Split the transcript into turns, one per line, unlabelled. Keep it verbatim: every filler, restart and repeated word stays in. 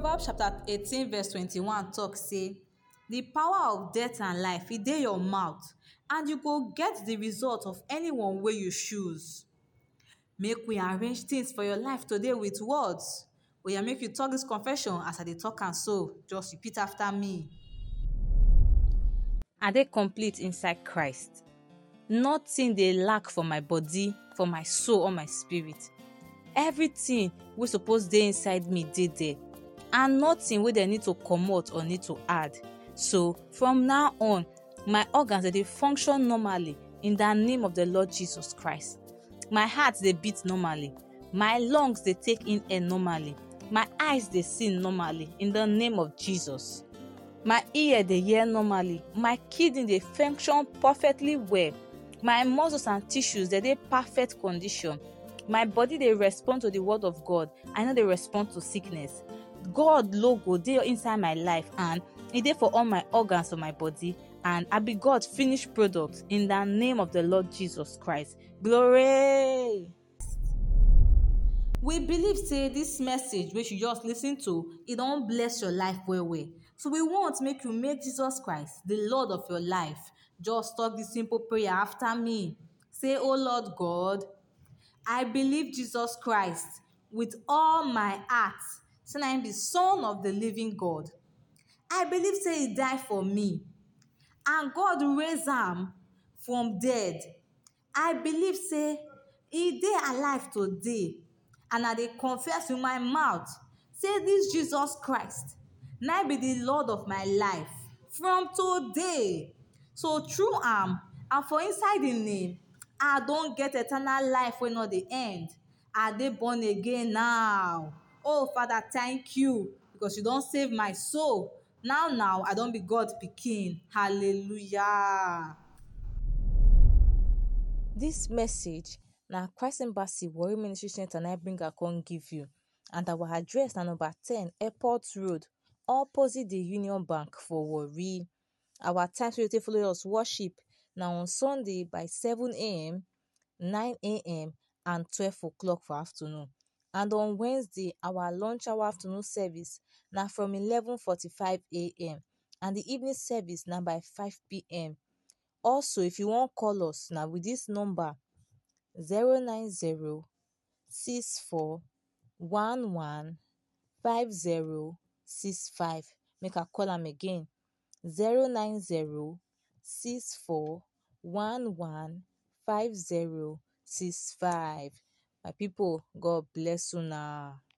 Proverbs chapter eighteen verse twenty-one talk say, the power of death and life e dey your mouth, and you go get the result of anyone wey you choose. Make we arrange things for your life today with words. Oya, make you talk this confession as I dey talk am so. Just repeat after me. I dey complete inside Christ. Nothing dey lack for my body, for my soul or my spirit. Everything wey suppose dey inside me dey there, and nothing wey dem need to comot or need to add. So from now on, my organs dey dey function normally in the name of the Lord Jesus Christ. My heart dey beat normally. My lungs dey take in air normally. My eyes dey see normally in the name of Jesus. My ear dey hear normally. My kidney dey function perfectly well. My muscles and tissues dey dey perfect condition. My body dey respond to the word of God. I no dey respond to sickness. God logo dey inside my life, and e dey for all my organs for my body, and I be God finished product in the name of the Lord Jesus Christ. Glory! We believe say this message wey you just lis ten to, e don bless your life well well. So we want make you make Jesus Christ the Lord of your life. Just talk this simple prayer after me. Say, "Oh Lord God, I believe Jesus Christ with all my heart, say na him be Son of the living God. I believe say he die for me, and God raise am from dead. I believe say he dey alive today, and I dey confess with my mouth say this Jesus Christ na be the Lord of my life from today. So through am and for inside him name, I don get eternal life wey no dey end. I dey born again now. Oh Father, thank you because you don save my soul. Now now I don be God pikin. Hallelujah." This message na Christ Embassy Warri Ministry Center na bring I come give you, and our address na number ten Airport Road, opposite the Union Bank for Warri. Our time wey you take follow us worship na on Sunday by seven a.m, nine a.m and twelve o'clock for afternoon, and on Wednesday our lunch hour afternoon service na from eleven forty-five a.m and the evening service na by five p.m. Also, if you wan call us, na with this number zero nine zero six four one one five zero six five. Make I call am again: zero nine zero six four one one five zero six five. My people, God bless una.